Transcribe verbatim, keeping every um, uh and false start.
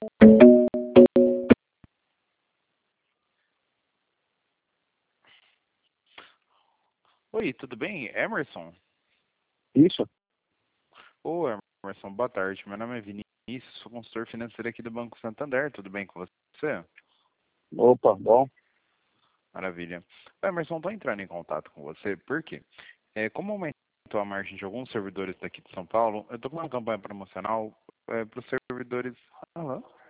Oi, tudo bem? Emerson? Isso. Ô, Emerson, boa tarde. Meu nome é Vinícius, sou consultor financeiro aqui do Banco Santander. Tudo bem com você? Opa, bom. Maravilha. Ô, Emerson, estou entrando em contato com você porque, é, como aumentou a margem de alguns servidores daqui de São Paulo, eu estou com uma campanha promocional é, para os servidores. Aham.